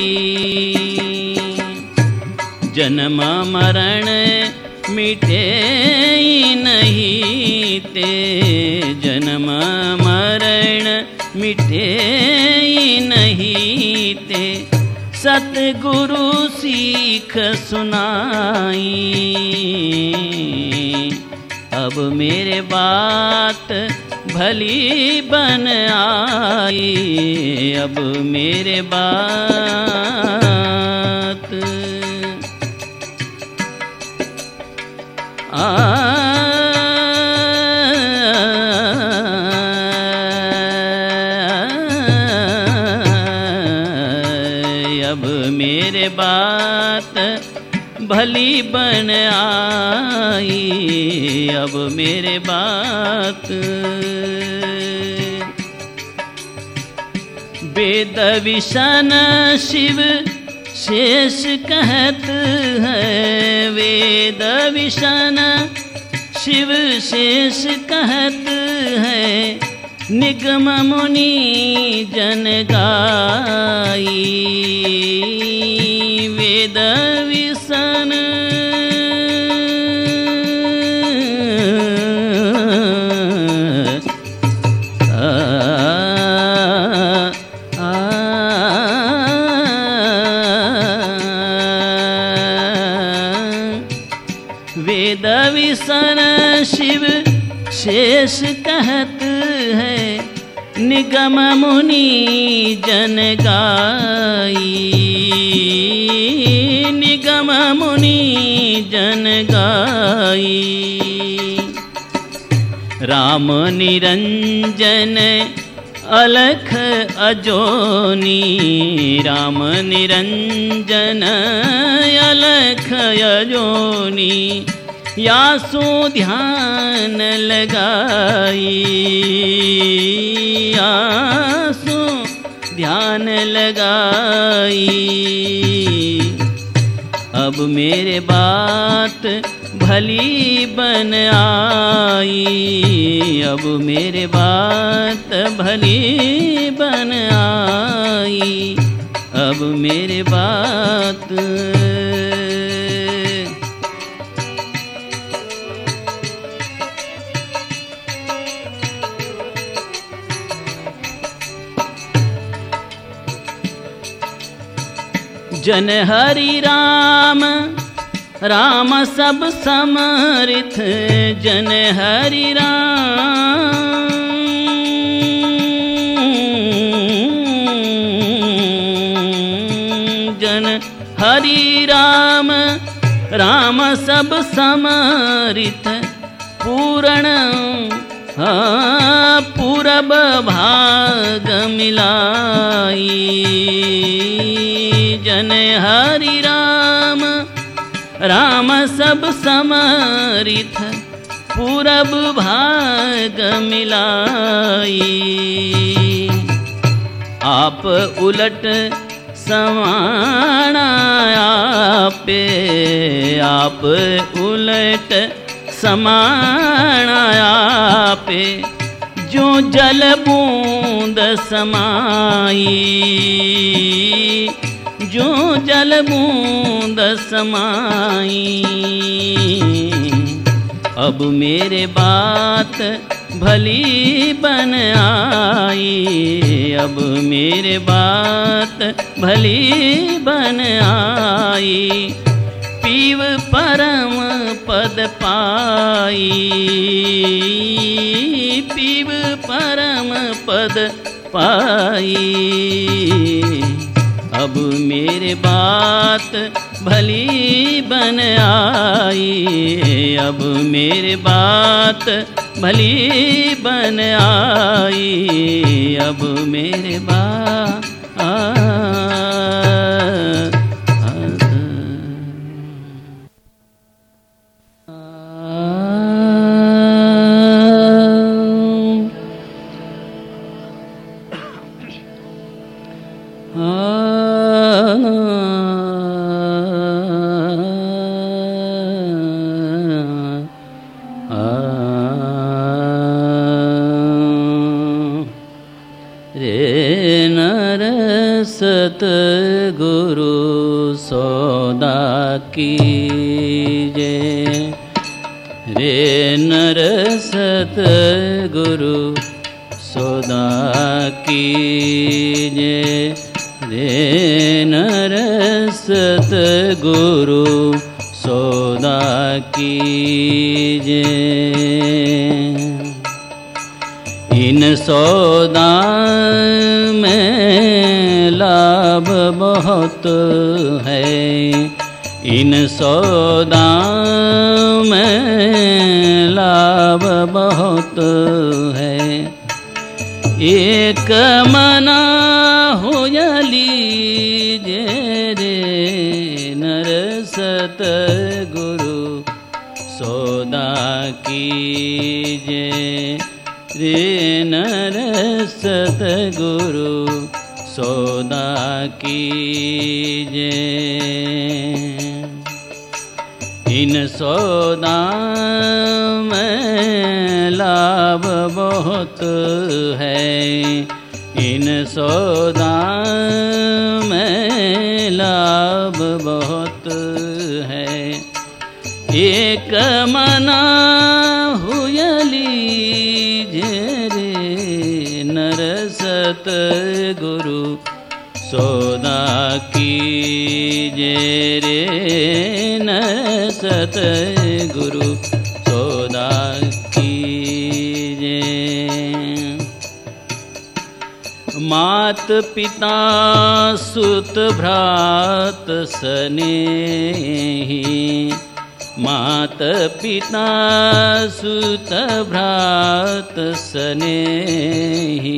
जन्म मरण मिटे नहीं ते, जन्म मरण मिटे नहीं ते। सतगुरु सीख सुनाई, अब मेरे बात भली बन आई, अब मेरे बात। अब मेरे बात भली बन आई, अब मेरे बात। वेद विषन शिव शेष कहत है, वेद विषन शिव शेष कहत है। निगम मुनि जन गाई, वेद विषन वेद विषन शिव शेष कहत है। निगम मुनि जन गाई, निगम मुनि जन गाई। राम निरंजन अलख अजोनी, राम निरंजन अलख अजोनी। यासो ध्यान लगाई, यासो ध्यान लगाई। अब मेरे बात भली बन आई, अब मेरे बात भली बन आई, अब मेरे बात। जन हरि राम, राम सब समर्थ, जन हरि राम, जन हरि राम, राम सब समर्थ, पूर्ण पूरब भाग मिलाई। जन हरि राम, राम सब समर्थ, पूरब भाग मिलाई। आप उलट समाना आपे, आप उलट समाना आपे, जो जल बूंद समाई, जो जल बूंद समाई। अब मेरे बात भली बन आई, अब मेरे बात भली बन आई। पीव परम पद पाई, पीव परम पद पाई। अब मेरे बात भली बन आई, अब मेरे बात भली बन आई, अब मेरे बात। सतगुरु सौदा कीजे, रे नर सतगुरु सौदा कीजे, रे नर सतगुरु सौदा कीजे। इन सौदा में लाभ बहुत है, इन सौदा में लाभ बहुत है। एक मना हो लीजे रे नर सतगुरु सौदा कीजे, रे नर सतगुरु सौदा कीजे। इन सौदा में लाभ बहुत है, इन सौदा में लाभ बहुत है। एक मना हुयलीजे रे नर सतगुरु सौदा कीजे, रे नर सतगुरु सौदा कीजे। मात पिता सुत भ्रात स्नेही, मात पिता सुत भ्रात स्नेही।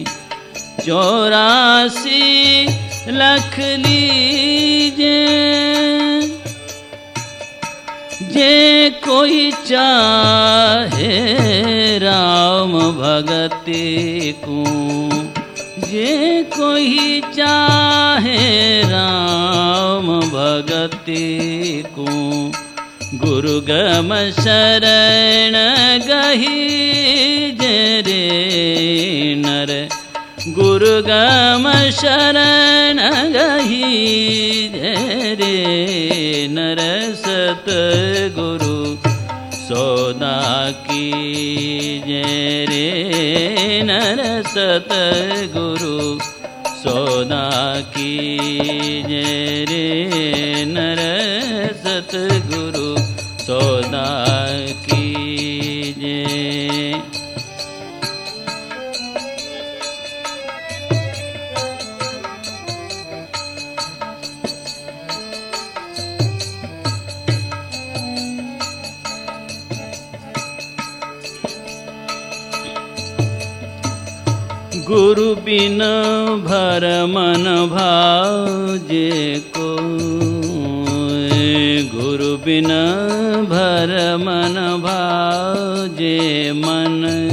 84 लाख लीजे जे कोई चाहे राम भगति को, जे कोई चाहे राम भगति को, गुरु गम शरण गही जरे नर, गुरु गम शरण गही जरे नर, सतगुरु सौदा की जरे नर, सतगुरु सौदा की जरे नर, सतगुरु सौदा की जय। गुरु बिन भर मन भाजे को, गुरु बिन भर मन भाजे मन,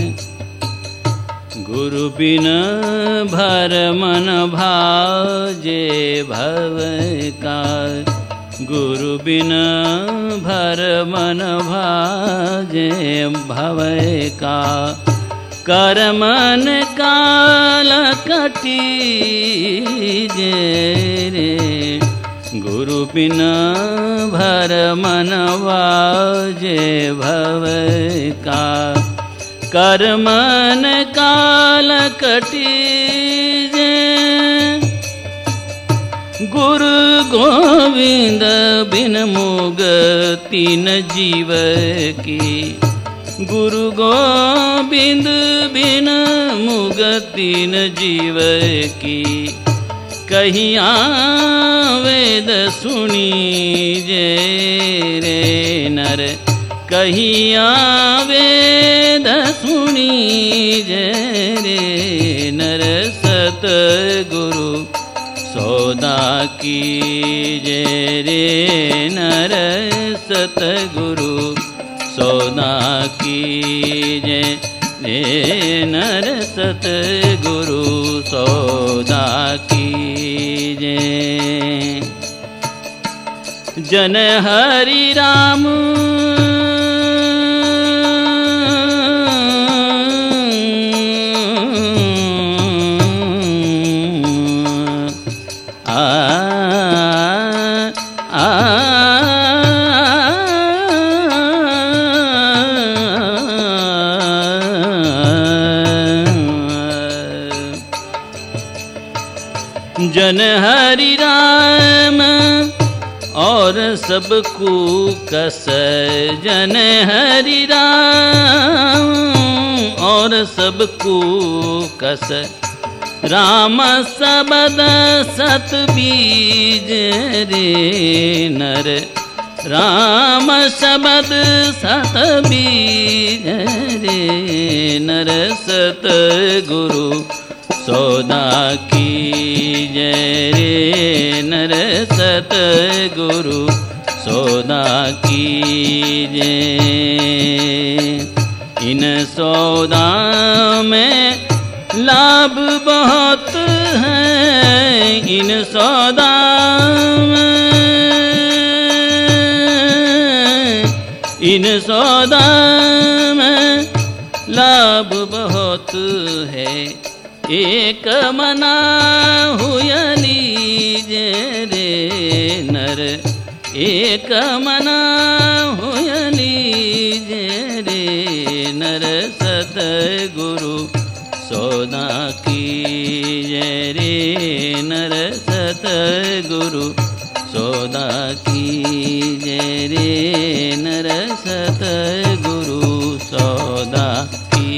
गुरु बिन भर मन भाजे भव का, गुरु बिन भर मन भाजे भव का, कर्मन काल कटी रे, गुरु बिना भर मन वाजे भव का, कर्मन काल कटी जे, गुरु गोविंद बिन मुगति न जीव की, गुरु गोविंद बिन मुगति न जीव की, कहिया वेद सुनी जे रे नर, कहिया वेद सुनी जे रे नर, सतगुरु सौदा की जे रे नर, सतगुरु सौदा की जय रे नर, सतगुरु सौदा की जय। जन हरि राम जन हरि राम और सबको कस, जन हरि राम और सबको कस, राम सबद सत बीज रे नर, राम शब्द सत बीज रे नर, सतगुरु सौदा की जय रे नर, सतगुरु सौदा की जय। इन सौदा में लाभ बहुत है, इन सौदा में, इन सौदा में लाभ बहुत है, एक मना हुआ लीजे रे नर, एक मना हुआ लीजे रे नर, सतगुरु सौदा की जय रे नर, सतगुरु सौदा की जय रे नर, सतगुरु सौदा की।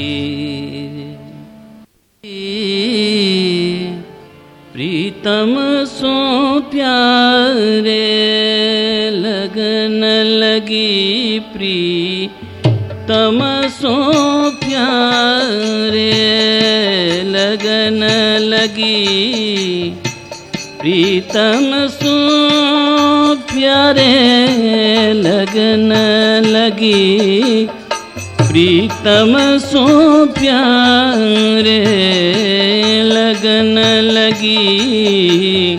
प्रीतम सो प्यारे लगन लगी, प्रीतम सो प्यारे लगन लगी, प्रीतम सो प्यारे लगन लगी, प्रीतम सो प्यारे लगन लगी।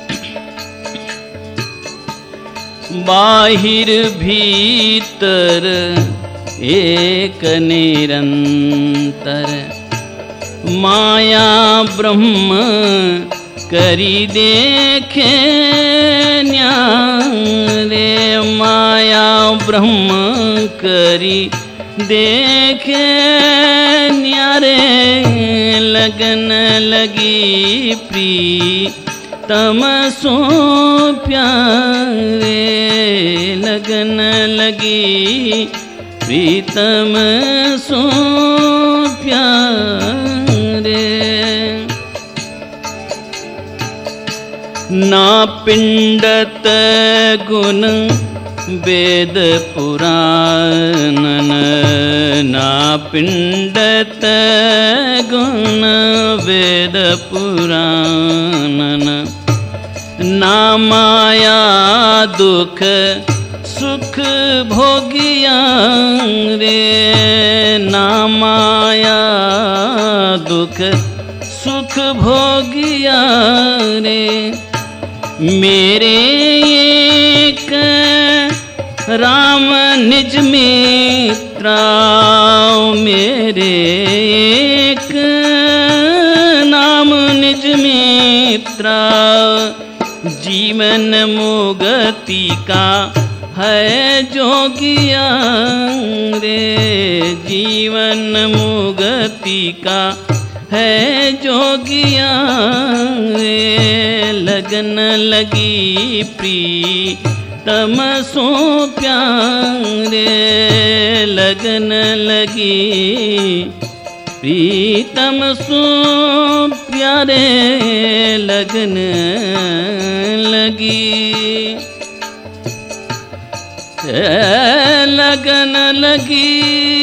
बाहिर भीतर एक निरंतर, माया ब्रह्म करी देखे न्यारे। माया ब्रह्म करी देखे न्यारे लगन लगी, प्रीतम सो प्यारे लगन लगी, प्रीतम सो प्यारे। ना पिंडत गुण वेद पुराणन, ना पिंडत गुण वेद पुराणन। ना माया दुख सुख भोगिया रे, ना माया दुख सुख भोगिया रे। मेरे एक राम निज मित्रा, मेरे एक नाम निज मित्रा। जीवन मुक्ति का है जोगिया रे, जीवन मुक्ति का है जोगिया रे। लगन लगी प्रीतम सो प्यारे लगन लगी, प्रीतम सो प्यारे लगन लगी। लगन लगी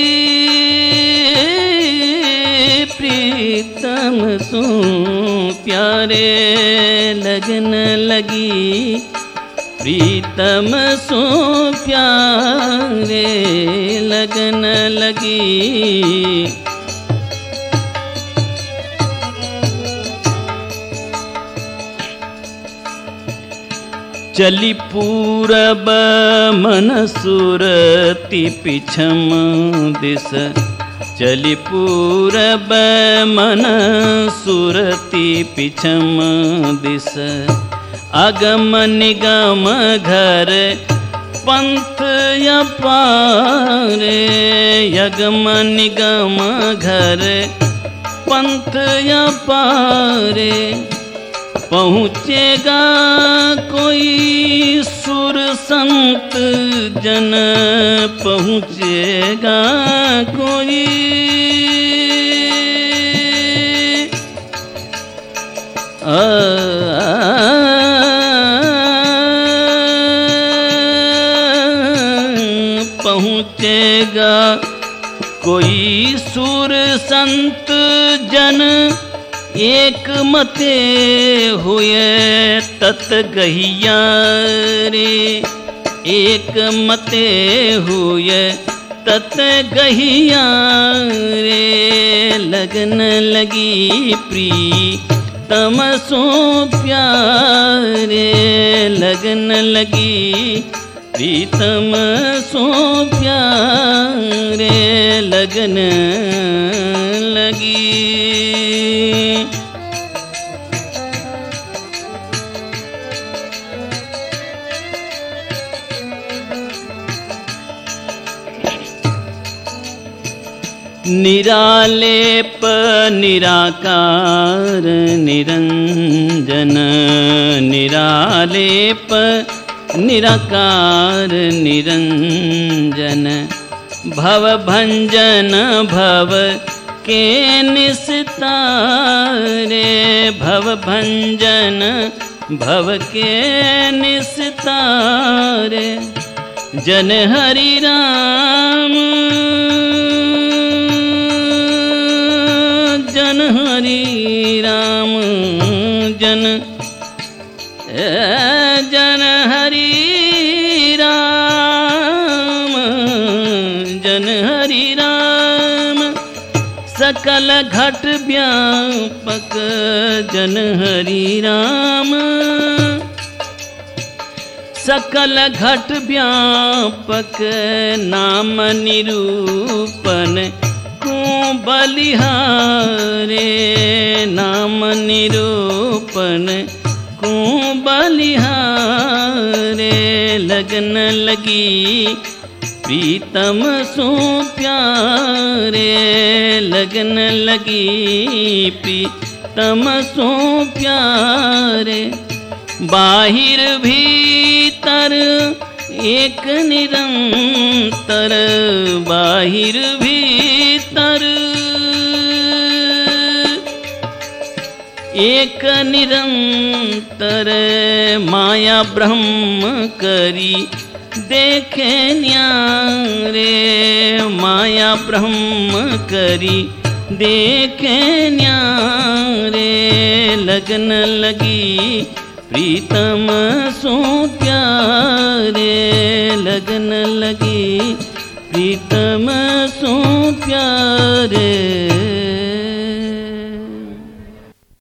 प्रीतम सो प्यारे लगन लगी, प्रीतम सो प्यारे लगन लगी। चली पूरब मन सुरति पिछम दिस, चली पूरब मन सुरति पिछम दिस। अगम निगम घर पंथ अपारे, अगम निगम घर पंथ अपारे। पहुँचेगा कोई सुर संत जन, पहुँचेगा कोई पहुँचेगा कोई सुर संत जन। एक मते हुए तत गहिया रे, एक मते हुए तत गहिया रे। लगन लगी प्रीतम सो प्यारे लगन लगी, प्रीतम सो प्यारे लगन लगी। निरालेप निराकार निरंजन, निरालेप निराकार निरंजन। भव भंजन भव के निस्तारे, भव भंजन भव के निस्तारे। जन हरि राम जन हरि राम जन, जन हरि हरि राम। सकल घट व्यापक जन हरि राम। सकल घट व्यापक नाम निरूपण को बलिहारे। नाम निरूपण को बलिहारे। लगन लगी प्रीतम सो प्यारे। लगन लगी प्रीतम सो प्यारे। बाहिर भीतर एक निरंतर। बाहिर भीतर एक निरंतर। माया ब्रह्म करी देखे न्यारे। माया ब्रह्म करी देखे न्यारे। लगन लगी प्रीतम सो प्यारे। लगन लगी प्रीतम सो प्यारे।